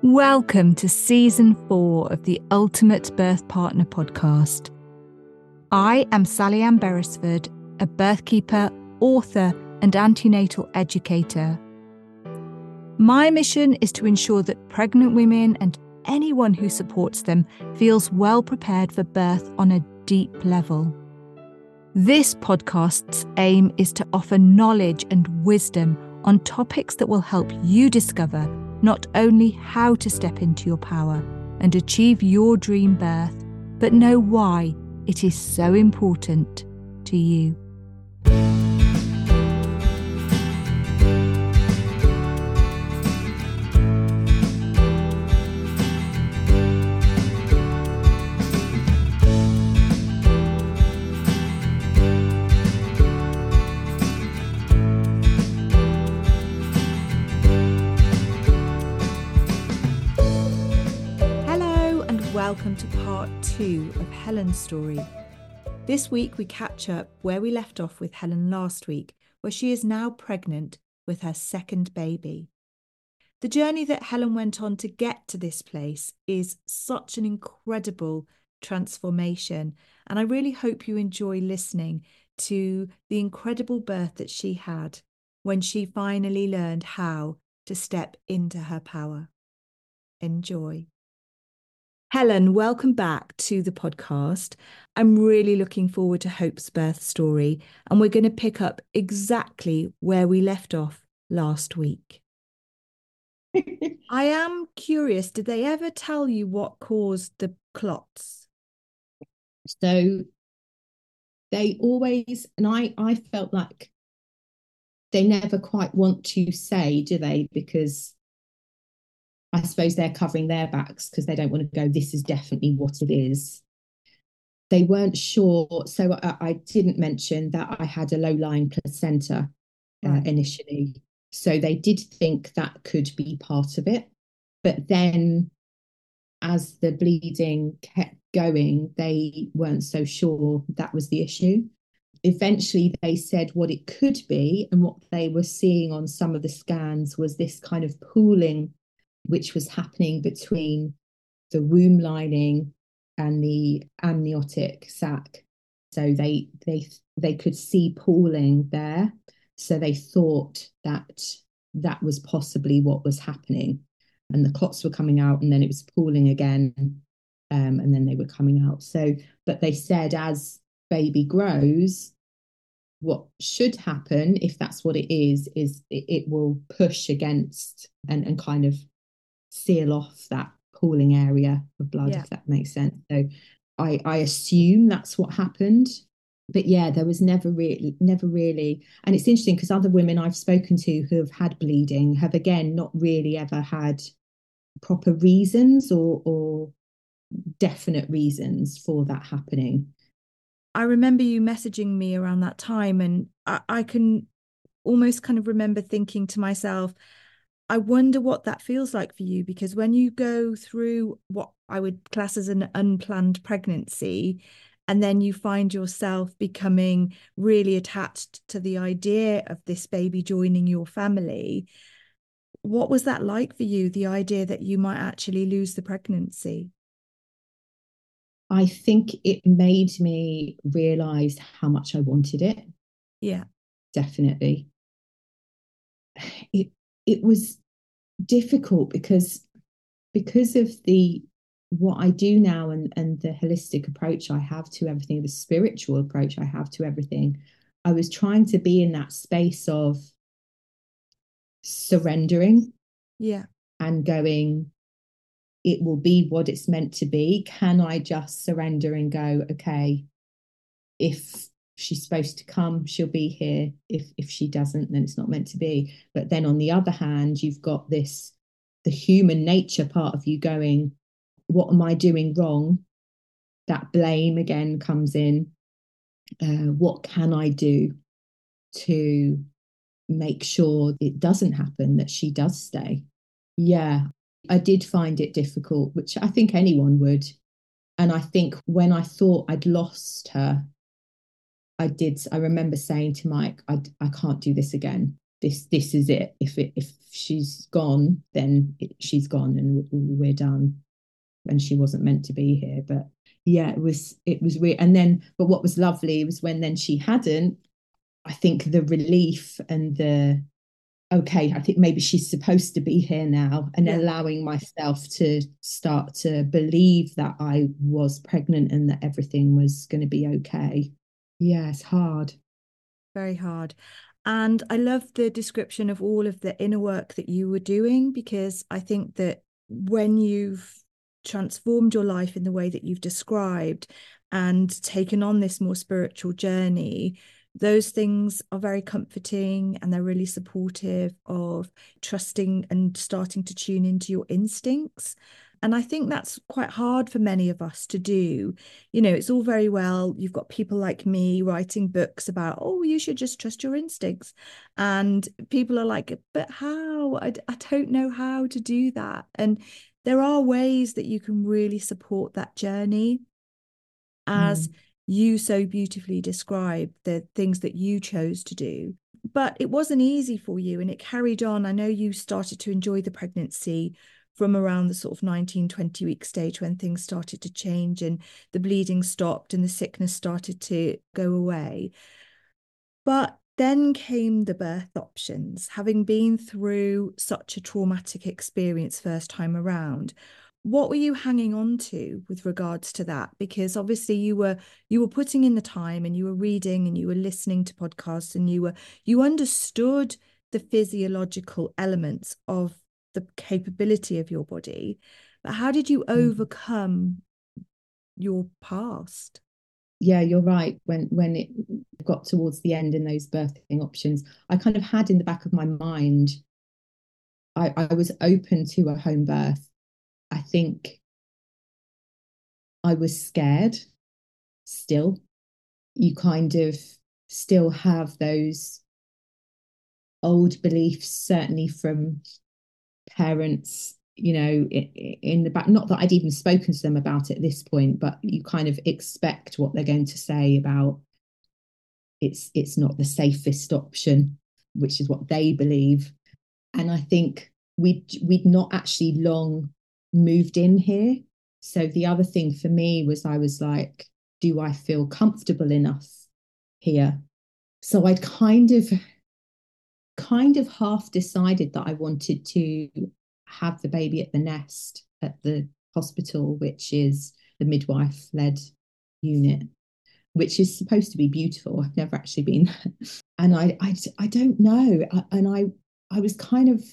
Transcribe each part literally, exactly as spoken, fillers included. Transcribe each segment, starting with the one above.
Welcome to season four of the Ultimate Birth Partner podcast. I am Sally Ann Beresford, a birth keeper, author, and antenatal educator. My mission is to ensure that pregnant women and anyone who supports them feels well prepared for birth on a deep level. This podcast's aim is to offer knowledge and wisdom on topics that will help you discover not only how to step into your power and achieve your dream birth, but know why it is so important to you. Welcome to part two of Helen's story. This week we catch up where we left off with Helen last week, where she is now pregnant with her second baby. The journey that Helen went on to get to this place is such an incredible transformation, and I really hope you enjoy listening to the incredible birth that she had when she finally learned how to step into her power. Enjoy. Helen, welcome back to the podcast. I'm really looking forward to Hope's birth story, and we're going to pick up exactly where we left off last week. I am curious, did they ever tell you what caused the clots? So they always, and I, I felt like they never quite want to say, do they? Because I suppose they're covering their backs because they don't want to go, this is definitely what it is. They weren't sure. So I, I didn't mention that I had a low-lying placenta uh, right. initially. So they did think that could be part of it. But then as the bleeding kept going, they weren't so sure that was the issue. Eventually, they said what it could be, and what they were seeing on some of the scans was this kind of pooling which was happening between the womb lining and the amniotic sac. So they they they could see pooling there. So they thought that that was possibly what was happening. And the clots were coming out, and then it was pooling again, um, and then they were coming out. So, but they said as baby grows, what should happen, if that's what it is, is it, it will push against and, and kind of seal off that pooling area of blood, yeah. If that makes sense. So I, I assume that's what happened. But yeah, there was never really, never really. And it's interesting because other women I've spoken to who have had bleeding have, again, not really ever had proper reasons or, or definite reasons for that happening. I remember you messaging me around that time, and I, I can almost kind of remember thinking to myself, I wonder what that feels like for you, because when you go through what I would class as an unplanned pregnancy, and then you find yourself becoming really attached to the idea of this baby joining your family, what was that like for you, the idea that you might actually lose the pregnancy? I think it made me realise how much I wanted it. Yeah. Definitely. It it was difficult because because of the what I do now and and the holistic approach I have to everything, the spiritual approach I have to everything. I was trying to be in that space of surrendering, yeah, and going, it will be what it's meant to be. Can I just surrender and go, okay, if she's supposed to come, she'll be here. If if she doesn't, then it's not meant to be. But then on the other hand, you've got this, the human nature part of you going, what am I doing wrong? That blame again comes in. Uh, what can I do to make sure it doesn't happen, that she does stay? Yeah, I did find it difficult, which I think anyone would. And I think when I thought I'd lost her, I did. I remember saying to Mike, I, I can't do this again. this this is it. If it if she's gone, then it, she's gone, and we're done. And she wasn't meant to be here. But yeah, it was it was weird. And then, but what was lovely was when then she hadn't. I think the relief and the okay, I think maybe she's supposed to be here now, and yeah. allowing myself to start to believe that I was pregnant and that everything was going to be okay. Yeah, it's hard. Very hard. And I love the description of all of the inner work that you were doing, because I think that when you've transformed your life in the way that you've described and taken on this more spiritual journey, those things are very comforting, and they're really supportive of trusting and starting to tune into your instincts. And I think that's quite hard for many of us to do. You know, it's all very well, you've got people like me writing books about, oh, you should just trust your instincts. And people are like, but how? I, I don't know how to do that. And there are ways that you can really support that journey, as mm. you so beautifully described the things that you chose to do. But it wasn't easy for you, and it carried on. I know you started to enjoy the pregnancy from around the sort of nineteen, twenty week stage, when things started to change and the bleeding stopped and the sickness started to go away. But then came the birth options, having been through such a traumatic experience first time around. What were you hanging on to with regards to that? Because obviously you were you were putting in the time, and you were reading, and you were listening to podcasts, and you were you understood the physiological elements of the capability of your body. But how did you overcome your past? Yeah, you're right. When when it got towards the end in those birthing options, I kind of had in the back of my mind, I, I was open to a home birth. I think I was scared still. You kind of still have those old beliefs, certainly from parents, you know, in the back. Not that I'd even spoken to them about it at this point, but you kind of expect what they're going to say about it's it's not the safest option, which is what they believe. And I think we'd we'd not actually long moved in here. So the other thing for me was, I was like, do I feel comfortable enough here? So I'd kind of kind of half decided that I wanted to have the baby at the Nest at the hospital, which is the midwife led unit, which is supposed to be beautiful. I've never actually been there. And I, I, I don't know. And I, I was kind of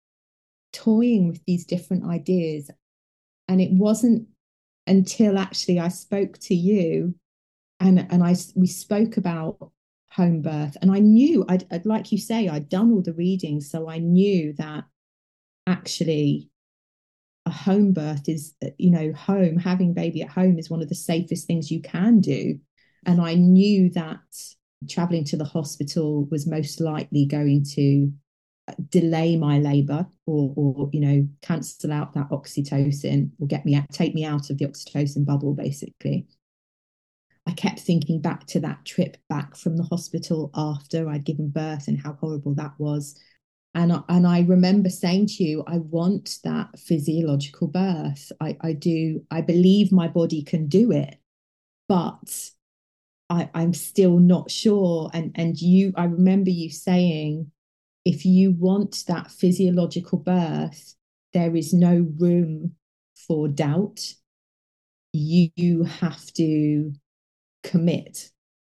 toying with these different ideas. And it wasn't until actually I spoke to you, and, and I, we spoke about home birth. And I knew, I'd, I'd like you say, I'd done all the reading. So I knew that actually a home birth is, you know, home, having baby at home is one of the safest things you can do. And I knew that traveling to the hospital was most likely going to delay my labor, or, or, you know, cancel out that oxytocin, or get me out, take me out of the oxytocin bubble, basically. I kept thinking back to that trip back from the hospital after I'd given birth and how horrible that was. And I, and I remember saying to you, I want that physiological birth. I, I do. I believe my body can do it, but I, I'm still not sure. And, and you, I remember you saying, if you want that physiological birth, there is no room for doubt. You, you have to commit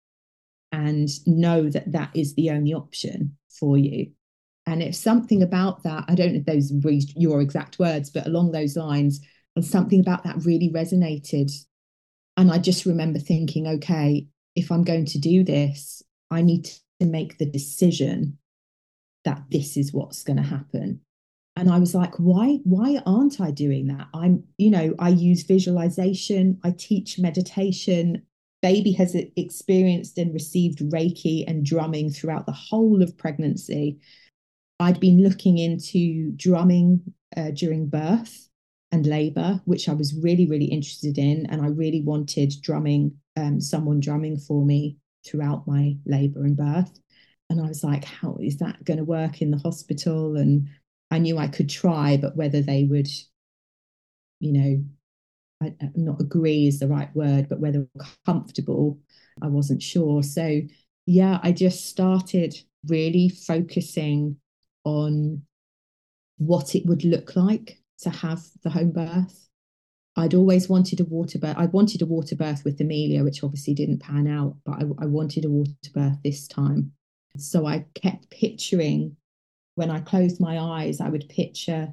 and know that that is the only option for you. And if something about that, I don't know if those were your exact words, but along those lines, and something about that really resonated. And I just remember thinking, okay, if I'm going to do this, I need to make the decision that this is what's going to happen. And I was like, why, why aren't I doing that? I'm, you know, I use visualization, I teach meditation. Baby has experienced and received Reiki and drumming throughout the whole of pregnancy. I'd been looking into drumming uh, during birth and labor, which I was really, really interested in. And I really wanted drumming, um, someone drumming for me throughout my labor and birth. And I was like, how is that going to work in the hospital? And I knew I could try, but whether they would, you know, I, not agree is the right word, but whether comfortable, I wasn't sure. So yeah, I just started really focusing on what it would look like to have the home birth. I'd always wanted a water birth. I wanted a water birth with Amelia, which obviously didn't pan out, but I, I wanted a water birth this time. So I kept picturing, when I closed my eyes, I would picture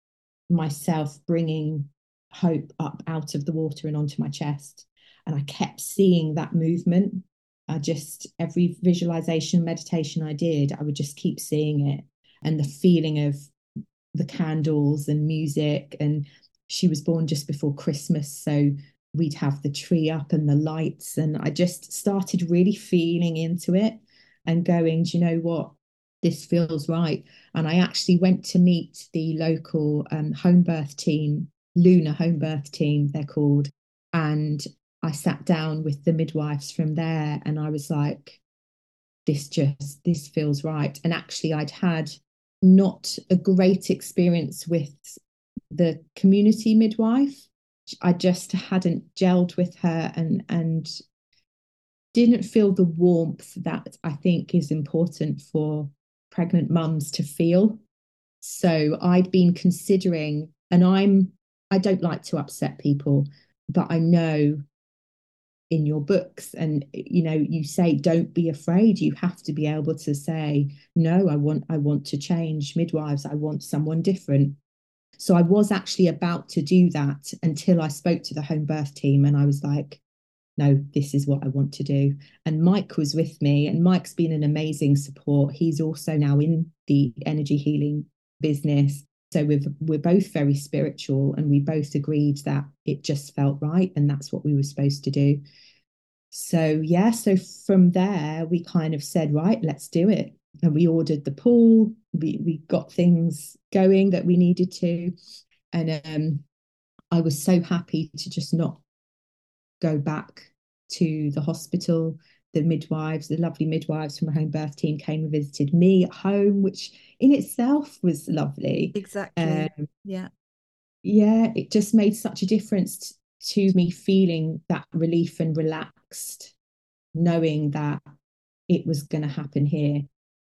myself bringing Hope up out of the water and onto my chest. And I kept seeing that movement. I just, every visualization, meditation I did, I would just keep seeing it. And the feeling of the candles and music. And she was born just before Christmas. So we'd have the tree up and the lights. And I just started really feeling into it and going, do you know what? This feels right. And I actually went to meet the local um, home birth team, Luna home birth team, they're called. And I sat down with the midwives from there and I was like, this just, this feels right. And actually I'd had not a great experience with the community midwife. I just hadn't gelled with her and and didn't feel the warmth that I think is important for pregnant mums to feel. So I'd been considering, and I'm I don't like to upset people, but I know in your books and you know you say don't be afraid, you have to be able to say no, I want I want to change midwives, I want someone different. So I was actually about to do that until I spoke to the home birth team and I was like, no, this is what I want to do. And Mike was with me, and Mike's been an amazing support. He's also now in the energy healing business. So we've, we're both very spiritual, and we both agreed that it just felt right. And that's what we were supposed to do. So, yeah, so from there, we kind of said, right, let's do it. And we ordered the pool. We, we got things going that we needed to. And um, I was so happy to just not go back to the hospital. The midwives, the lovely midwives from the home birth team came and visited me at home, which in itself was lovely. Exactly. Um, yeah. Yeah, it just made such a difference to me feeling that relief and relaxed, knowing that it was going to happen here.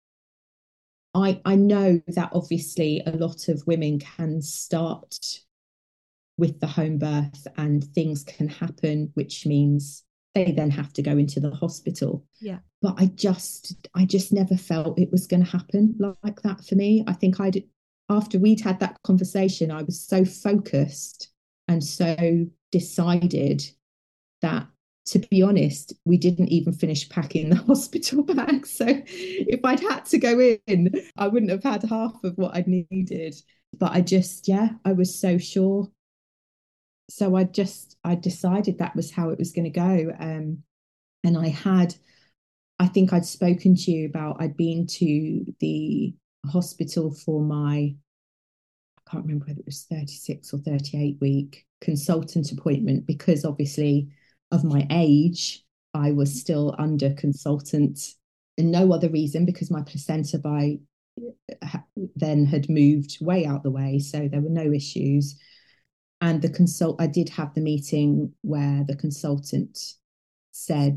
I, I know that obviously a lot of women can start with the home birth and things can happen, which means they then have to go into the hospital. Yeah. But I just, I just never felt it was going to happen like that for me. I think I'd, after we'd had that conversation, I was so focused and so decided that, to be honest, we didn't even finish packing the hospital bag. So if I'd had to go in, I wouldn't have had half of what I'd needed. But I just, yeah, I was so sure. So I just, I decided that was how it was going to go. Um, and I had, I think I'd spoken to you about, I'd been to the hospital for my, I can't remember whether it was thirty-six or thirty-eight week consultant appointment, because obviously of my age, I was still under consultant, and no other reason, because my placenta by then had moved way out the way. So there were no issues. And the consult, I did have the meeting where the consultant said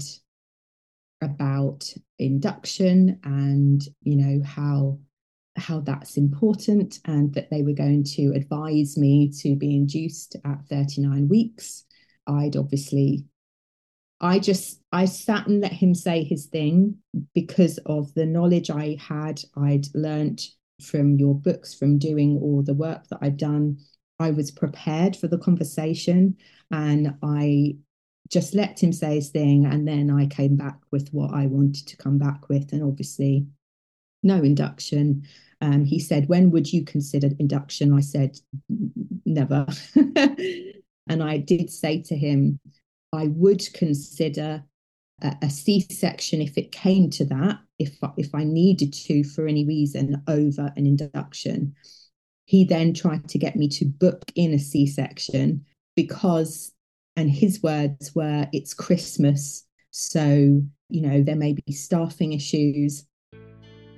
about induction and, you know, how how that's important, and that they were going to advise me to be induced at thirty-nine weeks. I'd obviously, I just, I sat and let him say his thing because of the knowledge I had, I'd learnt from your books, from doing all the work that I'd done. I was prepared for the conversation, and I just let him say his thing. And then I came back with what I wanted to come back with. And obviously, no induction. Um, he said, when would you consider induction? I said, never. And I did say to him, I would consider a, a C-section if it came to that, if, if I needed to for any reason, over an induction. He then tried to get me to book in a C-section because, and his words were, it's Christmas, so, you know, there may be staffing issues.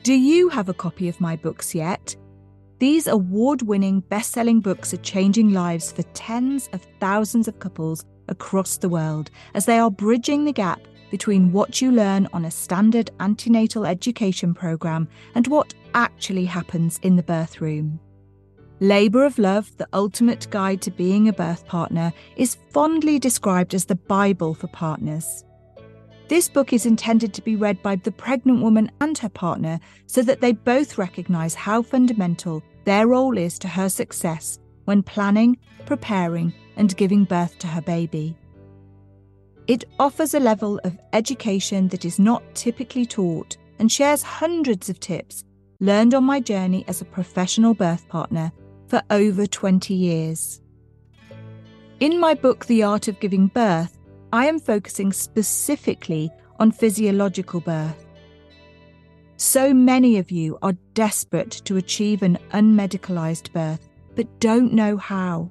Do you have a copy of my books yet? These award-winning, best-selling books are changing lives for tens of thousands of couples across the world as they are bridging the gap between what you learn on a standard antenatal education programme and what actually happens in the birth room. Labour of Love, the ultimate guide to being a birth partner, is fondly described as the Bible for partners. This book is intended to be read by the pregnant woman and her partner so that they both recognise how fundamental their role is to her success when planning, preparing, and giving birth to her baby. It offers a level of education that is not typically taught and shares hundreds of tips learned on my journey as a professional birth partner for over twenty years. In my book, The Art of Giving Birth, I am focusing specifically on physiological birth. So many of you are desperate to achieve an unmedicalised birth, but don't know how.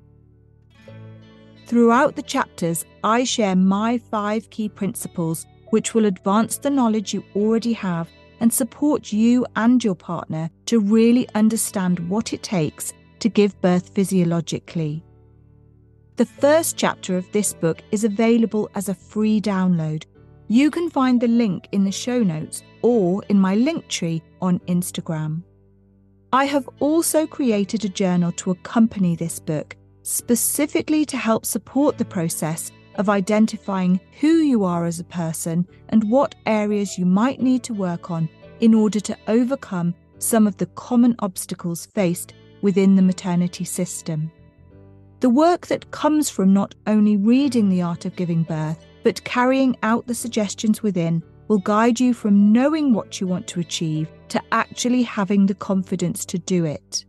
Throughout the chapters, I share my five key principles which will advance the knowledge you already have and support you and your partner to really understand what it takes to give birth physiologically. The first chapter of this book is available as a free download. You can find the link in the show notes or in my link tree on Instagram. I have also created a journal to accompany this book, specifically to help support the process of identifying who you are as a person and what areas you might need to work on in order to overcome some of the common obstacles faced within the maternity system. The work that comes from not only reading The Art of Giving Birth, but carrying out the suggestions within will guide you from knowing what you want to achieve to actually having the confidence to do it.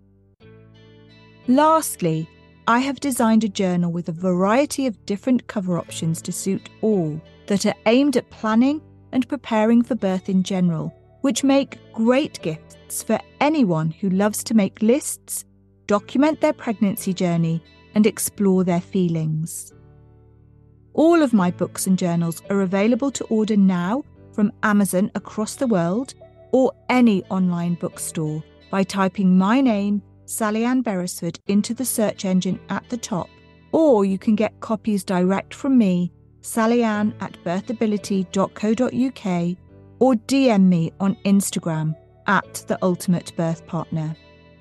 Lastly, I have designed a journal with a variety of different cover options to suit all that are aimed at planning and preparing for birth in general, which make great gifts for anyone who loves to make lists, document their pregnancy journey, and explore their feelings. All of my books and journals are available to order now from Amazon across the world or any online bookstore by typing my name, Sally-Ann Beresford, into the search engine at the top, or you can get copies direct from me, Sally-Ann at birthability dot co dot uk, or D M me on Instagram at The Ultimate Birth Partner.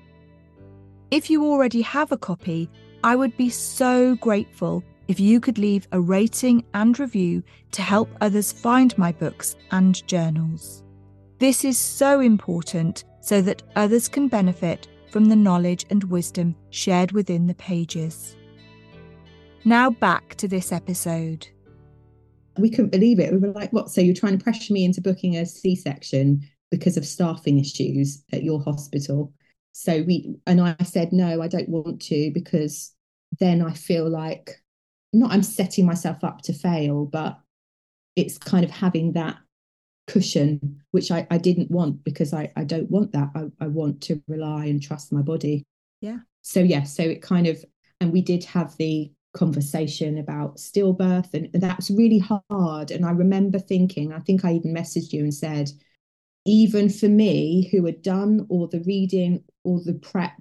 If you already have a copy, I would be so grateful if you could leave a rating and review to help others find my books and journals. This is so important so that others can benefit from the knowledge and wisdom shared within the pages. Now back to this episode. We couldn't believe it. We were like, what? So you're trying to pressure me into booking a C-section because of staffing issues at your hospital? So we, and I said, no, I don't want to, because then I feel like, not I'm setting myself up to fail, but it's kind of having that cushion, which I, I didn't want, because I, I don't want that. I, I want to rely and trust my body. Yeah. So, yeah, so it kind of, and we did have the conversation about stillbirth, and, and that's really hard. And I remember thinking, I think I even messaged you and said, even for me, who had done all the reading, all the prep,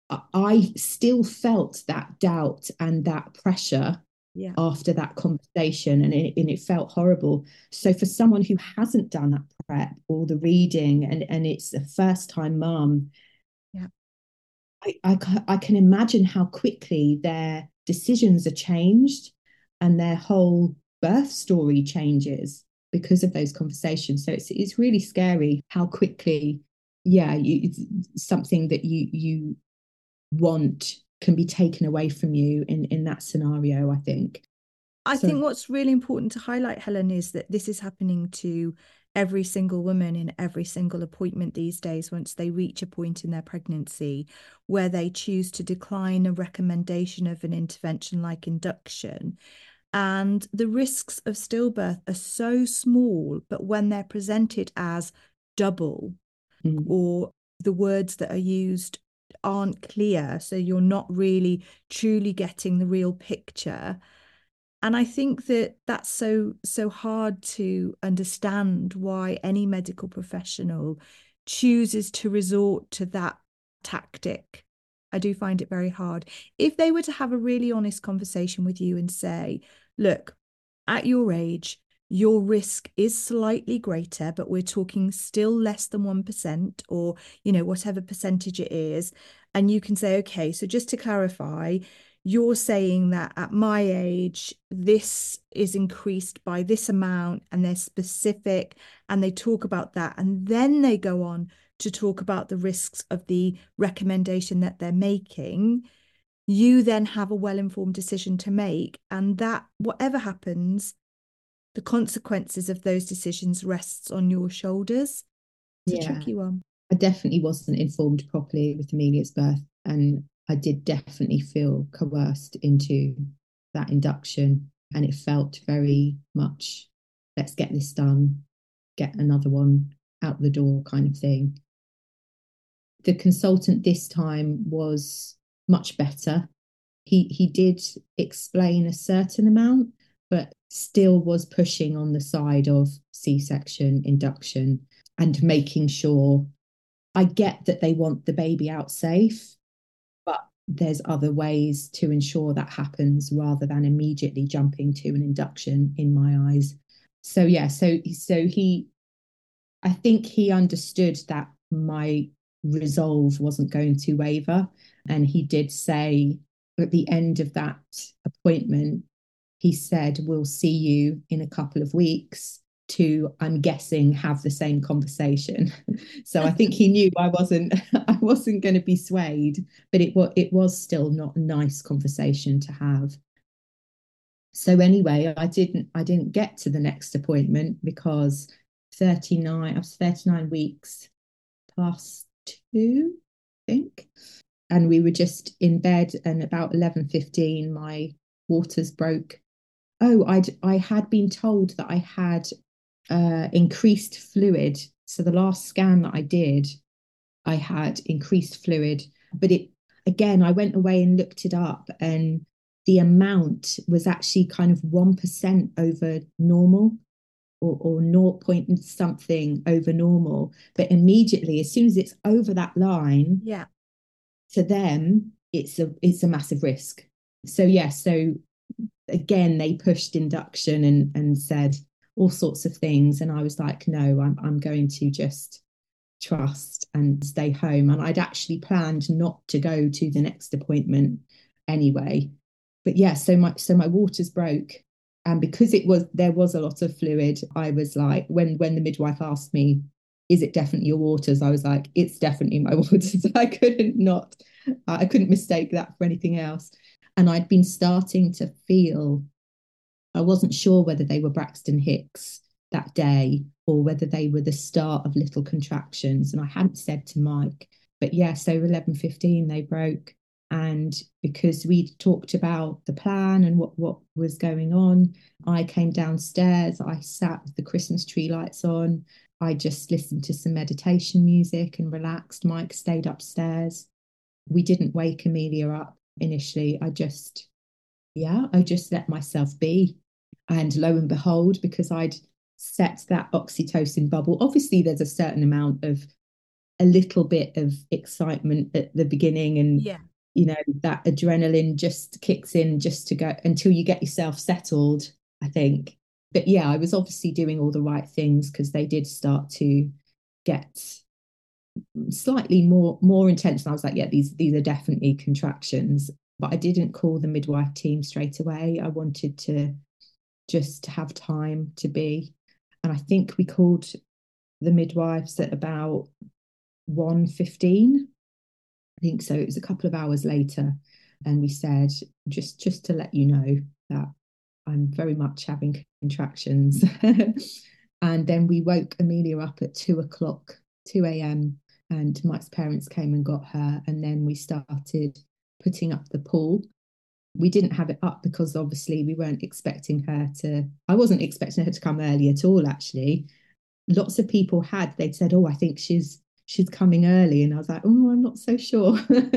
I still felt that doubt and that pressure yeah. after that conversation, and it, and it felt horrible. So for someone who hasn't done that prep or the reading, and, and it's a first-time mum, yeah. I, I, I can imagine how quickly their decisions are changed and their whole birth story changes because of those conversations. So it's it's really scary how quickly, yeah, you, it's something that you you want can be taken away from you in, in that scenario, I think. I so, think what's really important to highlight, Helen, is that this is happening to every single woman in every single appointment these days once they reach a point in their pregnancy where they choose to decline a recommendation of an intervention like induction. And the risks of stillbirth are so small, but when they're presented as double, mm. or the words that are used aren't clear, so you're not really truly getting the real picture. And I think that that's so so hard to understand, why any medical professional chooses to resort to that tactic. I do find it very hard. If they were to have a really honest conversation with you and say, look, at your age, your risk is slightly greater, but we're talking still less than one percent, or, you know, whatever percentage it is. And you can say, okay, so just to clarify, you're saying that at my age, this is increased by this amount, and they're specific, and they talk about that. And then they go on to talk about the risks of the recommendation that they're making. You then have a well-informed decision to make. And that, whatever happens, the consequences of those decisions rests on your shoulders. It's Yeah. a tricky one. I definitely wasn't informed properly with Amelia's birth, and I did definitely feel coerced into that induction, and it felt very much, let's get this done, get another one out the door kind of thing. The consultant this time was much better. He he did explain a certain amount, but still was pushing on the side of C-section, induction, and making sure, I get that they want the baby out safe, but there's other ways to ensure that happens rather than immediately jumping to an induction, in my eyes. So yeah, so so he, I think he understood that my resolve wasn't going to waver. And he did say at the end of that appointment, he said, we'll see you in a couple of weeks to, I'm guessing, have the same conversation. So I think he knew I wasn't I wasn't going to be swayed, but it was it was still not a nice conversation to have. So anyway, I didn't I didn't get to the next appointment because thirty-nine I was thirty-nine weeks plus two, I think. And we were just in bed, and about eleven fifteen my waters broke. Oh, I'd I had been told that I had uh, increased fluid. So the last scan that I did, I had increased fluid. But it, again, I went away and looked it up, and the amount was actually kind of one percent over normal, or, or zero point something over normal. But immediately, as soon as it's over that line, yeah, to them, it's a it's a massive risk. So yeah, so again, they pushed induction and and said all sorts of things, and I was like, no, I'm I'm going to just trust and stay home. And I'd actually planned not to go to the next appointment anyway. But yeah, so my so my waters broke, and because it was there was a lot of fluid, I was like, when when the midwife asked me, is it definitely your waters? I was like, it's definitely my waters. I couldn't not, I couldn't mistake that for anything else. And I'd been starting to feel, I wasn't sure whether they were Braxton Hicks that day or whether they were the start of little contractions. And I hadn't said to Mike, but yeah, so eleven fifteen they broke. And because we'd talked about the plan and what, what was going on, I came downstairs, I sat with the Christmas tree lights on. I just listened to some meditation music and relaxed. Mike stayed upstairs. We didn't wake Amelia up initially. I just, yeah, I just let myself be. And lo and behold, because I'd set that oxytocin bubble, obviously there's a certain amount of, a little bit of excitement at the beginning, and yeah, you know, that adrenaline just kicks in just to go until you get yourself settled, I think. But yeah, I was obviously doing all the right things because they did start to get slightly more more intense. And I was like, yeah, these these are definitely contractions. But I didn't call the midwife team straight away. I wanted to just have time to be. And I think we called the midwives at about one fifteen. I think so. It was a couple of hours later. And we said, just just to let you know that I'm very much having contractions. And then we woke Amelia up at two o'clock, two a.m. And Mike's parents came and got her. And then we started putting up the pool. We didn't have it up because obviously we weren't expecting her to, I wasn't expecting her to come early at all, actually. Lots of people had, they'd said, oh, I think she's she's coming early. And I was like, oh, I'm not so sure.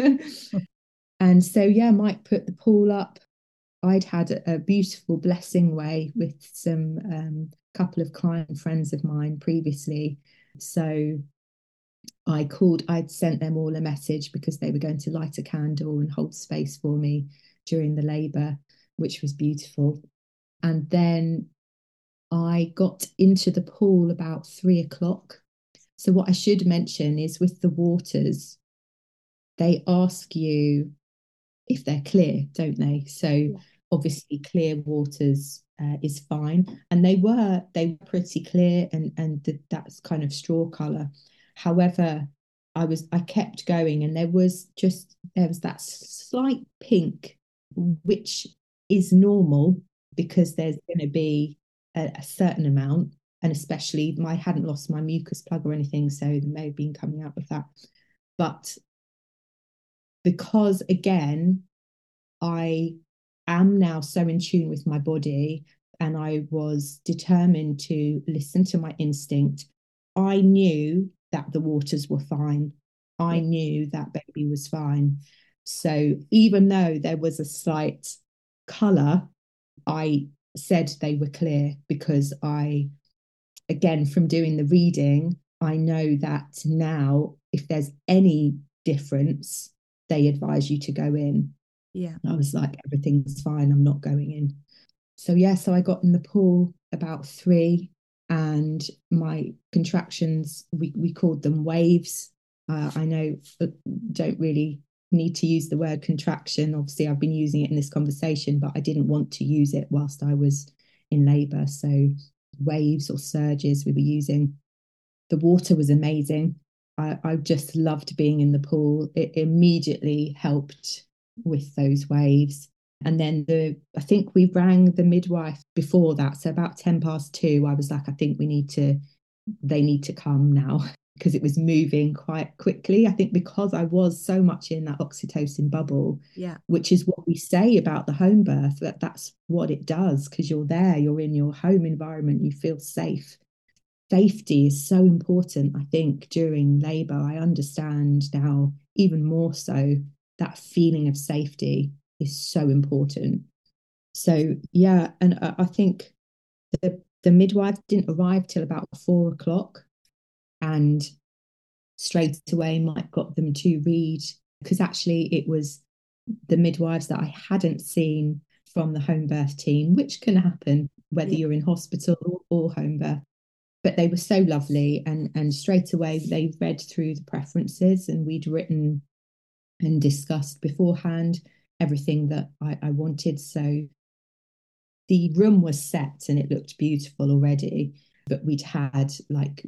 And so, yeah, Mike put the pool up. I'd had a, a beautiful blessing way with some um, couple of client friends of mine previously. So I called, I'd sent them all a message because they were going to light a candle and hold space for me during the labour, which was beautiful. And then I got into the pool about three o'clock. So, what I should mention is with the waters, they ask you if they're clear, don't they? So, yeah. Obviously, clear waters uh, is fine. And they were, they were pretty clear, and, and the, that's kind of straw colour. However, I was, I kept going, and there was just, there was that slight pink, which is normal because there's going to be a, a certain amount, and especially I hadn't lost my mucus plug or anything, so there may have been coming out of that. But because again, I am now so in tune with my body, and I was determined to listen to my instinct, I knew that the waters were fine. I yeah. knew that baby was fine. So even though there was a slight colour, I said they were clear because I, again, from doing the reading, I know that now if there's any difference, they advise you to go in. Yeah. I was like, everything's fine, I'm not going in. So yeah, so I got in the pool about three, and my contractions, we, we called them waves. Uh, I know don't really need to use the word contraction. Obviously, I've been using it in this conversation, but I didn't want to use it whilst I was in labour. So waves or surges we were using. The water was amazing. I, I just loved being in the pool. It immediately helped with those waves. And then the I think we rang the midwife before that. So about ten past two, I was like, I think we need to, they need to come now, because it was moving quite quickly. I think because I was so much in that oxytocin bubble, yeah, which is what we say about the home birth, that that's what it does, because you're there, you're in your home environment, you feel safe. Safety is so important, I think, during labour. I understand now even more so that feeling of safety is so important. So yeah, and I think the the midwife didn't arrive till about four o'clock, and straight away Mike got them to read, because actually it was the midwives that I hadn't seen from the home birth team, which can happen whether yeah. you're in hospital or, or home birth. But they were so lovely, and and straight away they read through the preferences, and we'd written and discussed beforehand everything that I, I wanted. So the room was set and it looked beautiful already, but we'd had like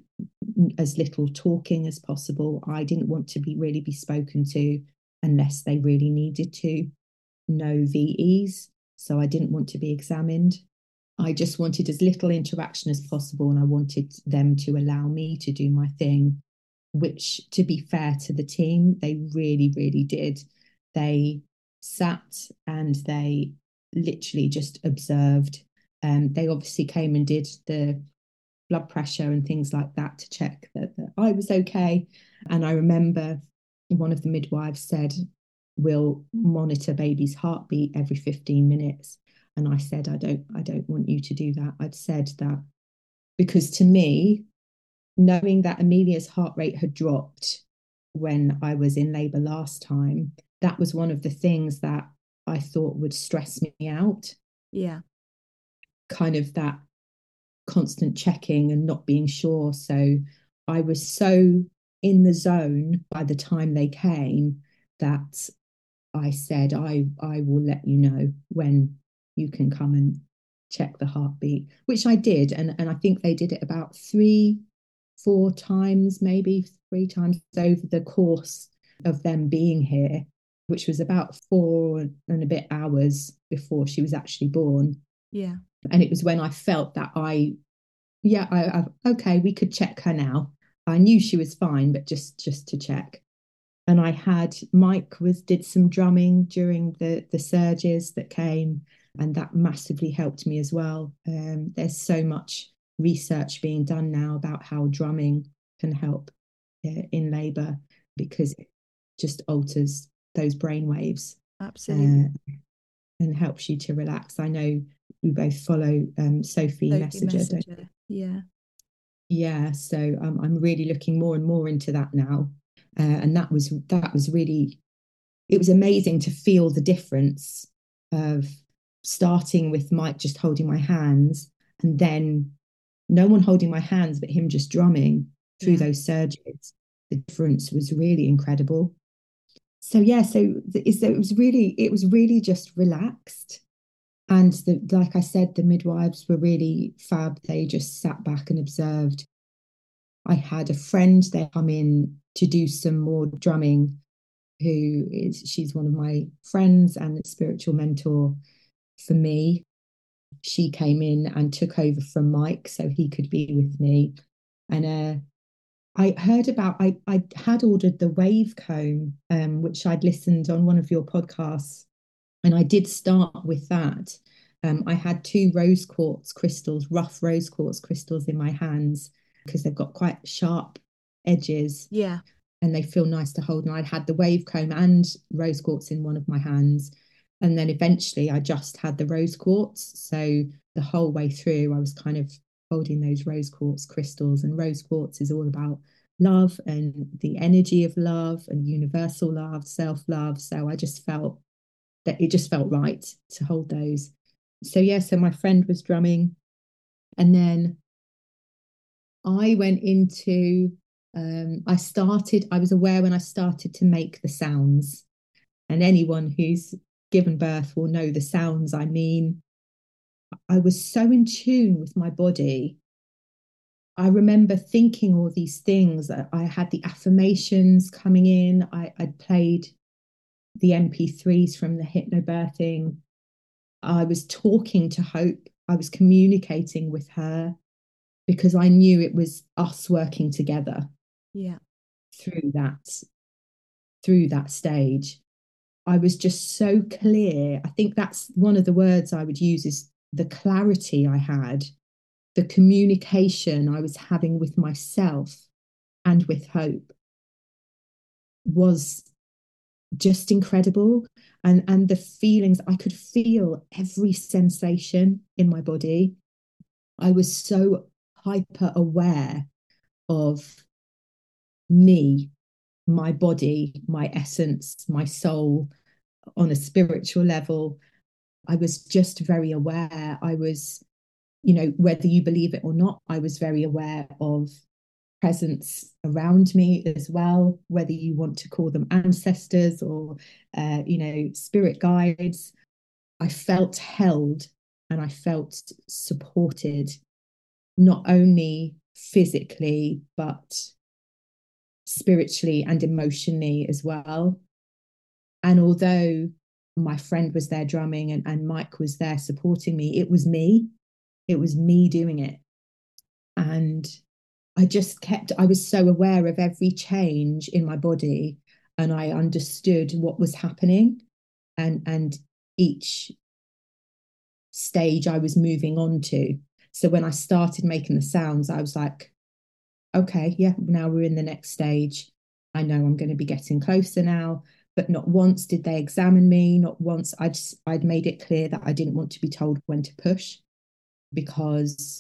as little talking as possible. I didn't want to be really be spoken to unless they really needed to. No V Es, so I didn't want to be examined. I just wanted as little interaction as possible, and I wanted them to allow me to do my thing, which, to be fair to the team, they really, really did. They sat and they literally just observed. Um, they obviously came and did the blood pressure and things like that to check that, that I was okay. And I remember one of the midwives said, we'll monitor baby's heartbeat every fifteen minutes. And I said, I don't, I don't want you to do that. I'd said that because to me, knowing that Amelia's heart rate had dropped when I was in labour last time, that was one of the things that I thought would stress me out. Yeah. Kind of that constant checking and not being sure. So I was so in the zone by the time they came that I said, I, I will let you know when you can come and check the heartbeat, which I did. And, and I think they did it about three, four times, maybe three times over the course of them being here, which was about four and a bit hours before she was actually born. Yeah. And it was when I felt that I, yeah, I, I okay, we could check her now. I knew she was fine, but just just to check. And I had Mike was did some drumming during the the surges that came, and that massively helped me as well. Um, there's so much research being done now about how drumming can help uh, in labour, because it just alters those brain waves. Absolutely. Uh, and helps you to relax. I know we both follow um, Sophie, Sophie Messenger, Messenger. don't we? Yeah. Yeah, so um, I'm really looking more and more into that now. Uh, and that was that was really, it was amazing to feel the difference of starting with Mike just holding my hands, and then no one holding my hands but him just drumming through Yeah. those surges. The difference was really incredible. So yeah, so, so it was really it was really just relaxed. And the, like I said, the midwives were really fab. They just sat back and observed. I had a friend there come in to do some more drumming, who is, she's one of my friends and a spiritual mentor for me. She came in and took over from Mike so he could be with me. And uh, I heard about, I, I had ordered the wave comb, um, which I'd listened on one of your podcasts, and I did start with that. Um, I had two rose quartz crystals, rough rose quartz crystals in my hands because they've got quite sharp edges Yeah. and they feel nice to hold. And I'd had the wave comb and rose quartz in one of my hands. And then eventually I just had the rose quartz. So the whole way through, I was kind of holding those rose quartz crystals. And rose quartz is all about love and the energy of love and universal love, self love. So I just felt that it just felt right to hold those. So, yeah, so my friend was drumming. And then I went into, um, I started, I was aware when I started to make the sounds. And anyone who's given birth will know the sounds I mean. I was so in tune with my body. I remember thinking all these things. I had the affirmations coming in. I, I'd played the M P threes from the hypnobirthing. I was talking to Hope. I was communicating with her because I knew it was us working together Yeah. through that through that stage. I was just so clear. I think that's one of the words I would use, is the clarity I had, the communication I was having with myself and with Hope was just incredible. And, and the feelings, I could feel every sensation in my body. I was so hyper aware of me, my body, my essence, my soul on a spiritual level. I was just very aware. I was, you know, whether you believe it or not, I was very aware of presence around me as well, whether you want to call them ancestors or, uh, you know, spirit guides. I felt held and I felt supported, not only physically, but spiritually and emotionally as well. And although my friend was there drumming and, and Mike was there supporting me, it was me. It was me doing it. And I just kept, I was so aware of every change in my body and I understood what was happening and and each stage I was moving on to. So when I started making the sounds, I was like, okay, yeah, now we're in the next stage. I know I'm going to be getting closer now. But not once did they examine me. Not once. I just I'd made it clear that I didn't want to be told when to push, because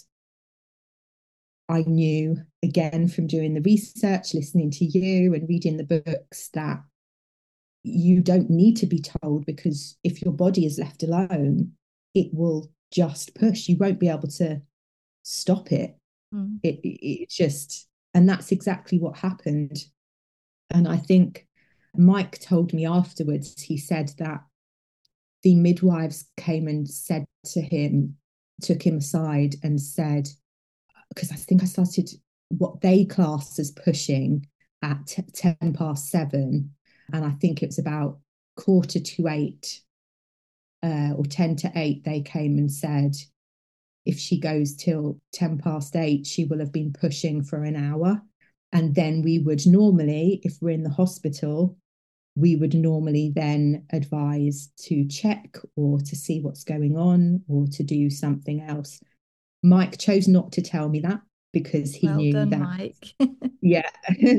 I knew, again, from doing the research, listening to you and reading the books, that you don't need to be told, because if your body is left alone, it will just push. You won't be able to stop it. Mm. It, it, it just, and that's exactly what happened. And I think Mike told me afterwards, he said that the midwives came and said to him, took him aside and said, because I think I started what they class as pushing at t- ten past seven. And I think it was about quarter to eight uh, or ten to eight, they came and said, if she goes till ten past eight, she will have been pushing for an hour. And then we would normally, if we're in the hospital, we would normally then advise to check or to see what's going on or to do something else. Mike chose not to tell me that because he Well knew done, that, Mike. yeah,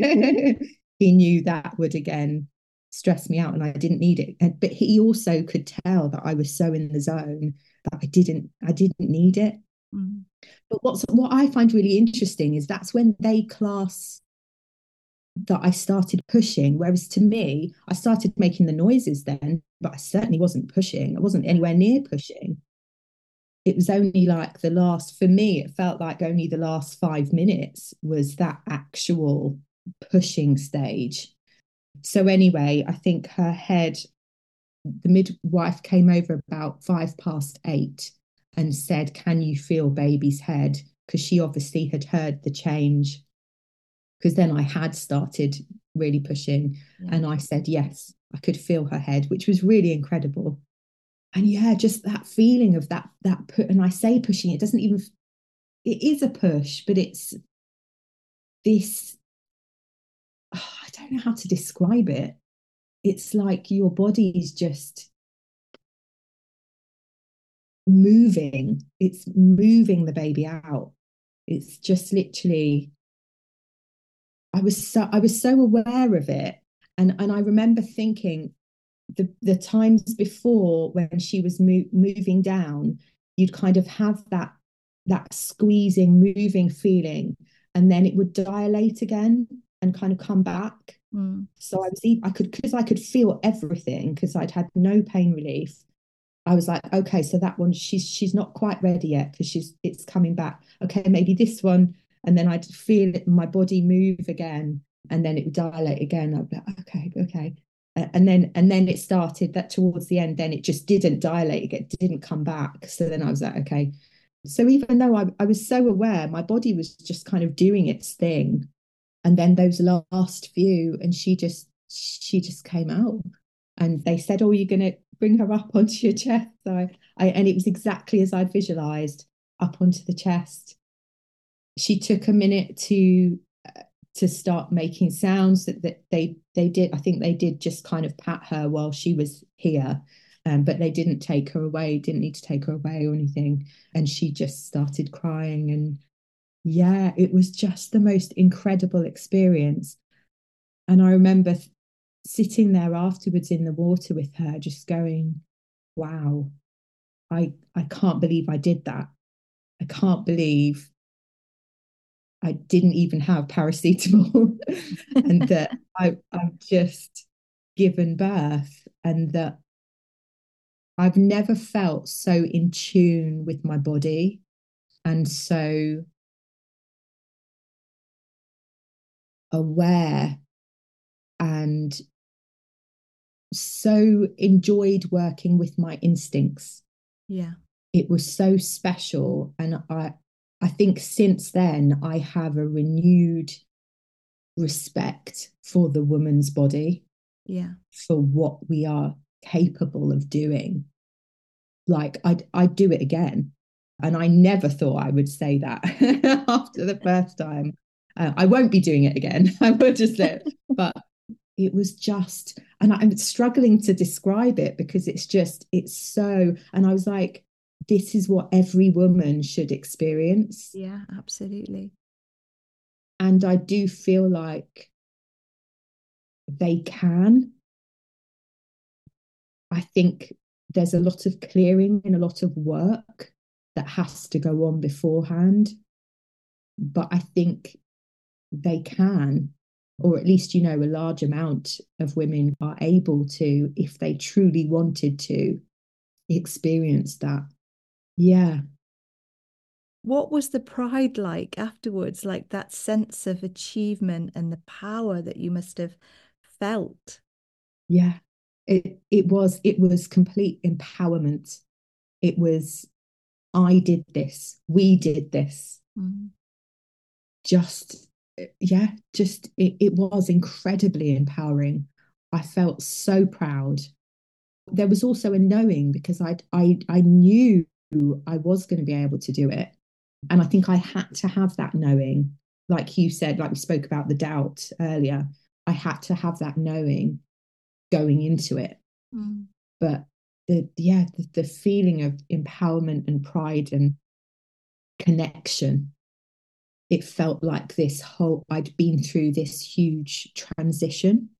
he knew that would again stress me out and I didn't need it. And, but he also could tell that I was so in the zone that I didn't, I didn't need it. Mm. But what's what I find really interesting is that's when they class that I started pushing. Whereas to me, I started making the noises then, but I certainly wasn't pushing. I wasn't Yeah. anywhere near pushing. It was only like the last, for me, it felt like only the last five minutes was that actual pushing stage. So, anyway, I think her head, the midwife came over about five past eight and said, "Can you feel baby's head?" Because she obviously had heard the change. Because then I had started really pushing, Yeah. and I said, yes, I could feel her head, which was really incredible. And yeah, just that feeling of that, that put, and I say pushing, it doesn't even, it is a push, but it's this, oh, I don't know how to describe it. It's like your body is just moving, it's moving the baby out. It's just literally, I was so I was so aware of it. And and I remember thinking the the times before when she was mo- moving down, you'd kind of have that that squeezing, moving feeling, and then it would dilate again and kind of come back. Mm. So I was I could because I could feel everything because I'd had no pain relief. I was like, okay, so that one, she's she's not quite ready yet because she's it's coming back. Okay, maybe this one, and then I'd feel it, my body move again, and then it would dilate again. I'd be like, okay, okay, and then and then it started that towards the end. Then it just didn't dilate, it didn't come back. So then I was like, okay. So even though I, I was so aware, my body was just kind of doing its thing, and then those last few, and she just she just came out, and they said, "Oh, you're gonna bring her up onto your chest." So I, I and it was exactly as I'd visualized, up onto the chest. She took a minute to uh, to start making sounds that, that they they did. I think they did just kind of pat her while she was here, um, but they didn't take her away. Didn't need to take her away or anything. And she just started crying, and yeah, it was just the most incredible experience. And I remember th- sitting there afterwards in the water with her, just going, wow, I, I can't believe I did that. I can't believe I didn't even have paracetamol and that I, I've just given birth, and that I've never felt so in tune with my body and so aware and so enjoyed working with my instincts. Yeah. It was so special. And I I think since then I have a renewed respect for the woman's body, Yeah. for what we are capable of doing. Like I'd I'd do it again. And I never thought I would say that after the first time. Uh, I won't be doing it again. I will just let, but it was just, and I'm struggling to describe it because it's just, it's so, and I was like, this is what every woman should experience. Yeah, absolutely. And I do feel like they can. I think there's a lot of clearing and a lot of work that has to go on beforehand. But I think they can, or at least, you know, a large amount of women are able to, if they truly wanted to, experience that. Yeah. What was the pride like afterwards? Like that sense of achievement and the power that you must have felt? Yeah. It it was it was complete empowerment. It was, I did this, we did this. Mm. Just yeah, just it, it was incredibly empowering. I felt so proud. There was also a knowing because I I I knew I was going to be able to do it. And I think I had to have that knowing. Like you said, like we spoke about the doubt earlier, I had to have that knowing going into it. Mm. But the yeah, the, the feeling of empowerment and pride and connection, it felt like this whole, I'd been through this huge transition.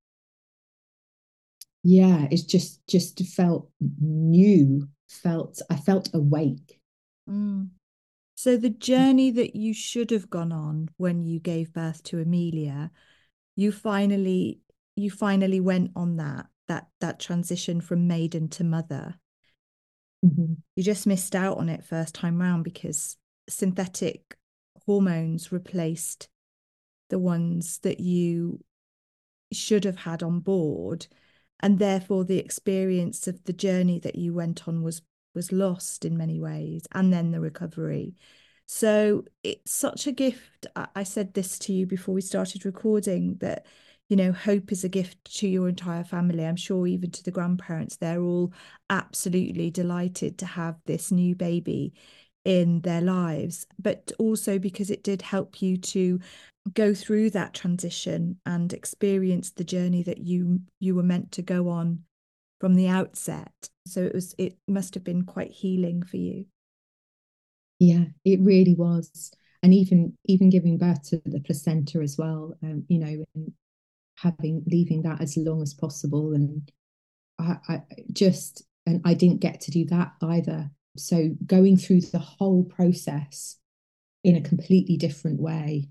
Yeah, it's just just felt new, felt I felt awake. Mm. So the journey that you should have gone on when you gave birth to Amelia, you finally you finally went on that that that transition from maiden to mother. Mm-hmm. You just missed out on it first time round because synthetic hormones replaced the ones that you should have had on board, and therefore the experience of the journey that you went on was was lost in many ways, and then the recovery. So it's such a gift. I said this to you before we started recording, that, you know, hope is a gift to your entire family. I'm sure even to the grandparents, they're all absolutely delighted to have this new baby in their lives, but also because it did help you to go through that transition and experience the journey that you you were meant to go on from the outset. So it was it must have been quite healing for you. Yeah, it really was. And even even giving birth to the placenta as well, um, you know, and having leaving that as long as possible. And I, I just and I didn't get to do that either. So going through the whole process in a completely different way,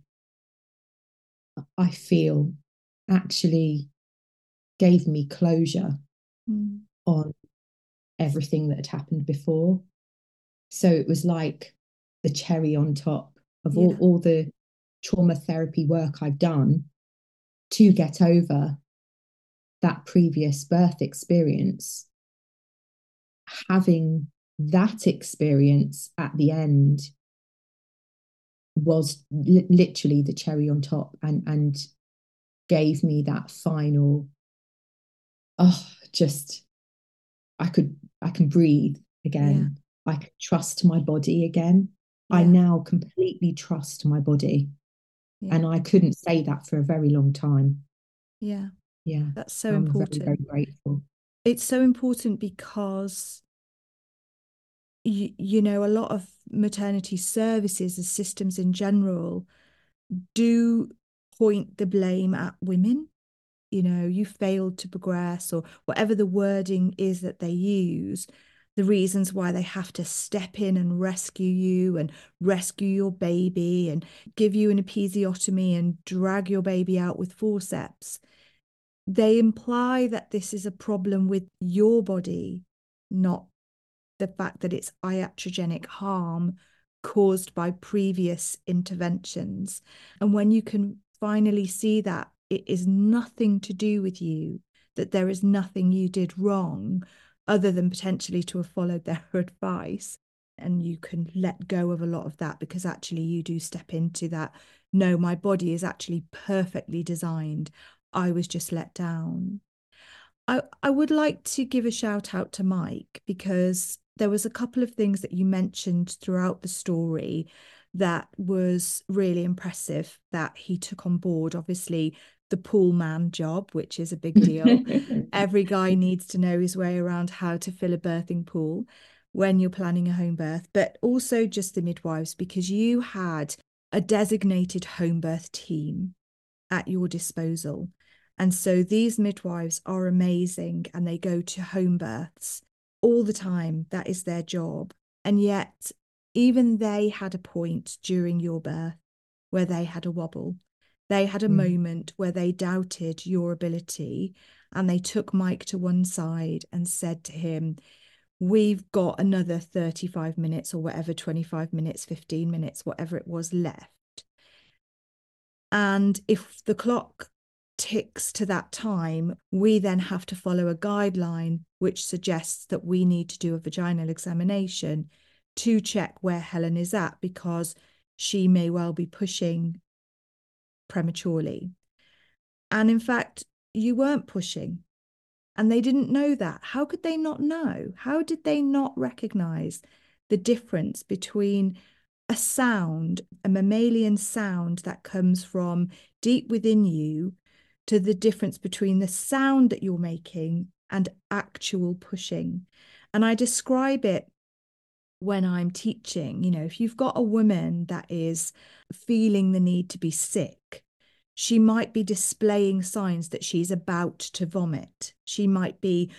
I feel actually gave me closure Mm. on everything that had happened before. So it was like the cherry on top of Yeah. all, all the trauma therapy work I've done to get over that previous birth experience. Having that experience at the end was li- literally the cherry on top, and and gave me that final, oh, just I could I can breathe Yeah. again. I can trust my body again. I Yeah. now completely trust my body. Yeah. And I couldn't say that for a very long time. Yeah. Yeah. That's so I'm very, very important. grateful. It's so important because you, you know, a lot of maternity services and systems in general do point the blame at women. You know, you failed to progress, or whatever the wording is that they use, the reasons why they have to step in and rescue you and rescue your baby and give you an episiotomy and drag your baby out with forceps. They imply that this is a problem with your body, not the fact that it's iatrogenic harm caused by previous interventions. And when you can finally see that it is nothing to do with you, that there is nothing you did wrong other than potentially to have followed their advice, and you can let go of a lot of that because actually you do step into that, no, my body is actually perfectly designed. I was just let down. I, I would like to give a shout out to Mike, because there was a couple of things that you mentioned throughout the story that was really impressive that he took on board. Obviously, the pool man job, which is a big deal. Every guy needs to know his way around how to fill a birthing pool when you're planning a home birth, but also just the midwives, because you had a designated home birth team at your disposal. And so these midwives are amazing, and they go to home births all the time. That is their job. And yet, even they had a point during your birth where they had a wobble. They had a Mm. moment where they doubted your ability, and they took Mike to one side and said to him, we've got another thirty-five minutes or whatever, twenty-five minutes, fifteen minutes, whatever it was left. And if the clock ticks to that time, we then have to follow a guideline which suggests that we need to do a vaginal examination to check where Helen is at, because she may well be pushing prematurely. And in fact, you weren't pushing, and they didn't know that. How could they not know? How did they not recognize the difference between a sound, a mammalian sound that comes from deep within you, to the difference between the sound that you're making and actual pushing? And I describe it when I'm teaching. You know, if you've got a woman that is feeling the need to be sick, she might be displaying signs that she's about to vomit. She might be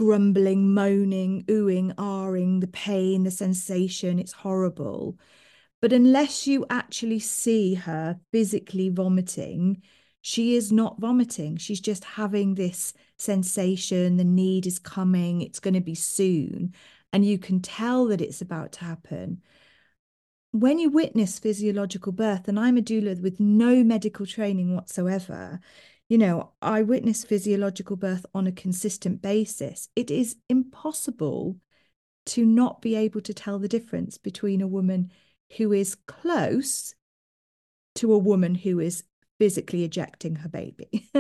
grumbling, moaning, oohing, ahhing, the pain, the sensation, it's horrible. But unless you actually see her physically vomiting, she is not vomiting. She's just having this sensation. The need is coming. It's going to be soon. And you can tell that it's about to happen. When you witness physiological birth, and I'm a doula with no medical training whatsoever, you know, I witness physiological birth on a consistent basis. It is impossible to not be able to tell the difference between a woman who is close to a woman who is physically ejecting her baby.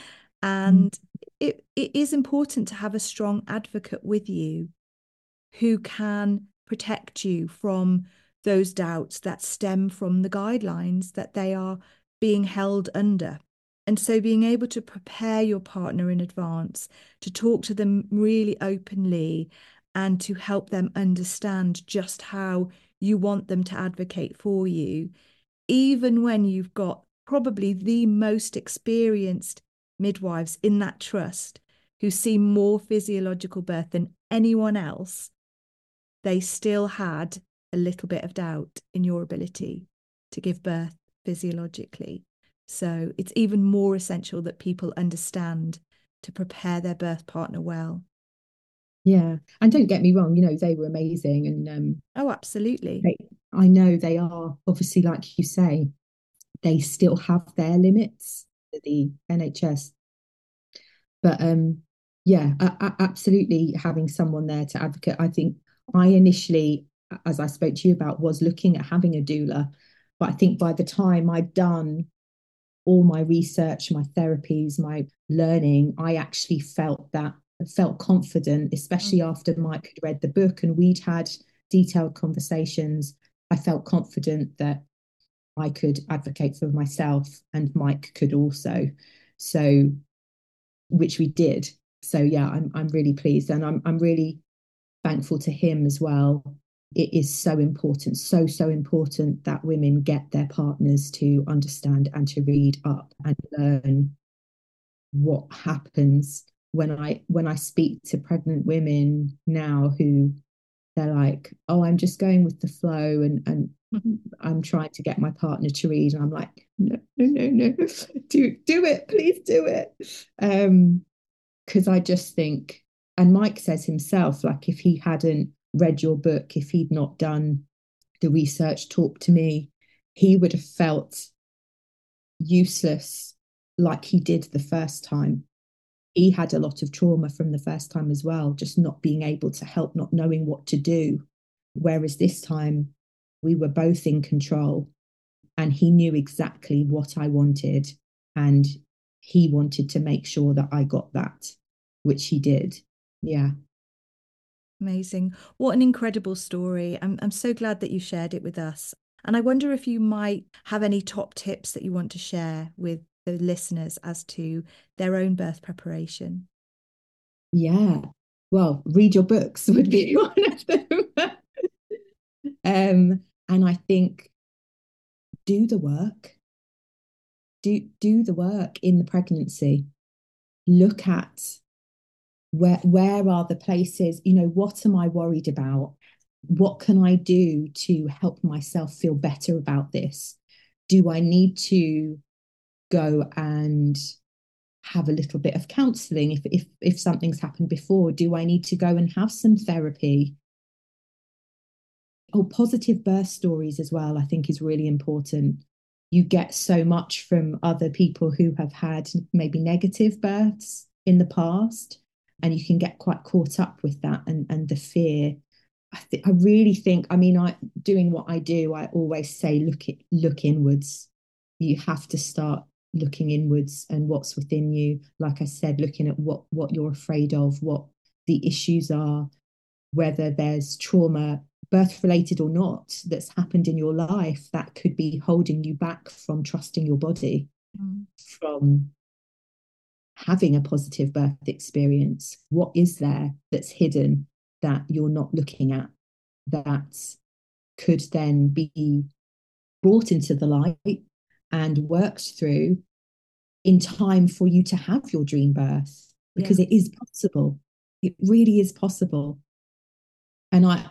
And mm. it, it is important to have a strong advocate with you who can protect you from those doubts that stem from the guidelines that they are being held under. And so being able to prepare your partner in advance, to talk to them really openly and to help them understand just how you want them to advocate for you, even when you've got probably the most experienced midwives in that trust who see more physiological birth than anyone else, they still had a little bit of doubt in your ability to give birth physiologically. So it's even more essential that people understand to prepare their birth partner well. Yeah. And don't get me wrong, you know, they were amazing. And um, oh, absolutely. They, I know they are, obviously, like you say, they still have their limits, the N H S. But um, yeah, I, I, absolutely having someone there to advocate. I think I initially, as I spoke to you about, was looking at having a doula. But I think by the time I'd done all my research, my therapies, my learning, I actually felt that, felt confident, especially mm. after Mike had read the book and we'd had detailed conversations. I felt confident that I could advocate for myself and Mike could also. So, which we did. So yeah, I'm I'm really pleased, and I'm I'm really thankful to him as well. It is so important, so, so important that women get their partners to understand and to read up and learn what happens. When I when I speak to pregnant women now who they're like, oh, I'm just going with the flow and and I'm trying to get my partner to read. And I'm like, no, no, no, no, do do it, please do it. Um, because I just think, and Mike says himself, like if he hadn't read your book, if he'd not done the research, talk to me, he would have felt useless like he did the first time. He had a lot of trauma from the first time as well, just not being able to help, not knowing what to do. Whereas this time we were both in control and he knew exactly what I wanted and he wanted to make sure that I got that, which he did. Yeah. Amazing. What an incredible story. I'm, I'm so glad that you shared it with us. And I wonder if you might have any top tips that you want to share with the listeners as to their own birth preparation. Yeah. Well, read your books would be one of them. um, and I think do the work. Do do the work in the pregnancy. Look at where where are the places, you know, what am I worried about? What can I do to help myself feel better about this? Do I need to go and have a little bit of counselling if if if something's happened before? Do I need to go and have some therapy? Oh, positive birth stories as well, I think is really important. You get so much from other people who have had maybe negative births in the past, and you can get quite caught up with that and, and the fear. I, th- I really think, I mean, I doing what I do, I always say, look, it, look inwards. You have to start looking inwards and what's within you. Like I said, looking at what, what you're afraid of, what the issues are, whether there's trauma, birth related or not, that's happened in your life that could be holding you back from trusting your body, mm. from having a positive birth experience. What is there that's hidden that you're not looking at that could then be brought into the light and worked through in time for you to have your dream birth? Because yeah. It is possible. It really is possible. And I, I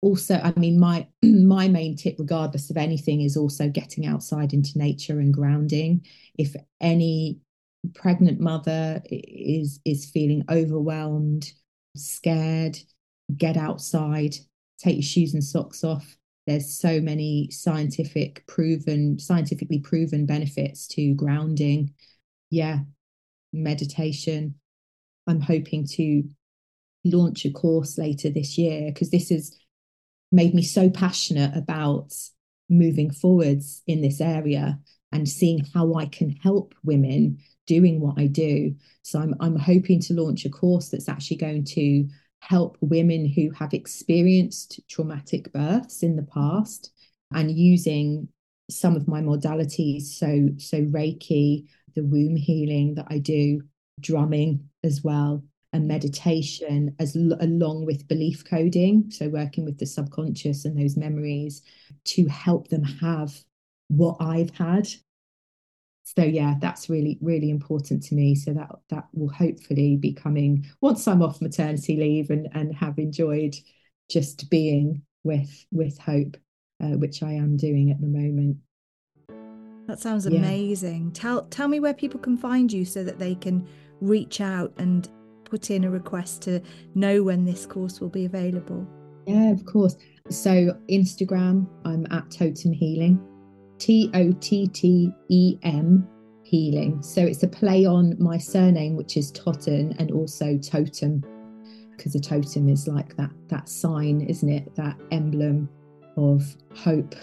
also, I mean, my my main tip, regardless of anything, is also getting outside into nature and grounding. If any pregnant mother is is feeling overwhelmed, scared, get outside, take your shoes and socks off. There's so many scientific proven, scientifically proven benefits to grounding. Yeah, meditation. I'm hoping to launch a course later this year because this has made me so passionate about moving forwards in this area and seeing how I can help women doing what I do. So I'm I'm hoping to launch a course that's actually going to help women who have experienced traumatic births in the past, and using some of my modalities, so so Reiki, the womb healing that I do, drumming as well, and meditation, as along with belief coding, so working with the subconscious and those memories to help them have what I've had. So yeah, that's really, really important to me. So that that will hopefully be coming once I'm off maternity leave and, and have enjoyed just being with with Hope, uh, which I am doing at the moment. That sounds Yeah. amazing. Tell tell me where people can find you so that they can reach out and put in a request to know when this course will be available. Yeah, of course. So Instagram, I'm at Totem Healing, T O T T E M Healing. So it's a play on my surname, which is Totten, and also totem, because a totem is like that that sign, isn't it? That emblem of hope.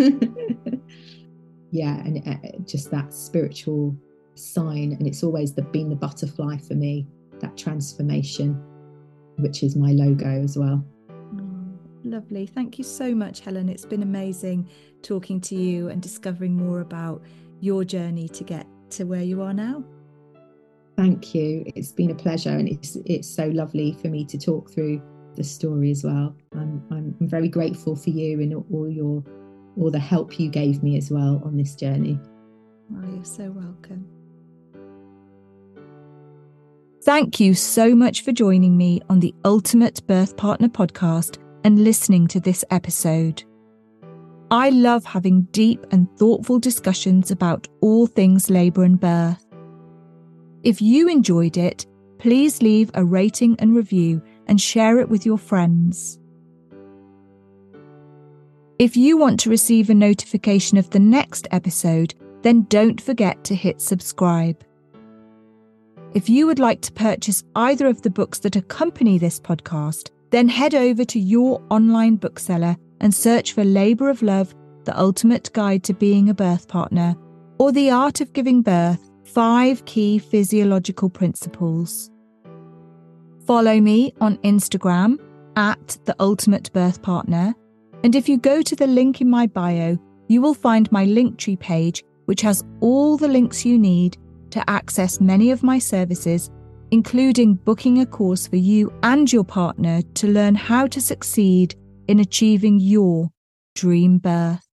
Yeah, and uh, just that spiritual sign. And it's always the, been the butterfly for me, that transformation, which is my logo as well. Oh, lovely. Thank you so much, Helen. It's been amazing talking to you and discovering more about your journey to get to where you are now. Thank you. It's been a pleasure, and it's it's so lovely for me to talk through the story as well. I'm I'm, I'm very grateful for you and all your all the help you gave me as well on this journey. Oh, you're so welcome. Thank you so much for joining me on the Ultimate Birth Partner podcast and listening to this episode. I love having deep and thoughtful discussions about all things labour and birth. If you enjoyed it, please leave a rating and review and share it with your friends. If you want to receive a notification of the next episode, then don't forget to hit subscribe. If you would like to purchase either of the books that accompany this podcast, then head over to your online bookseller and search for Labour of Love, The Ultimate Guide to Being a Birth Partner, or The Art of Giving Birth, Five Key Physiological Principles. Follow me on Instagram at The Ultimate Birth Partner, and if you go to the link in my bio, you will find my Linktree page, which has all the links you need to access many of my services, including booking a course for you and your partner to learn how to succeed in achieving your dream birth.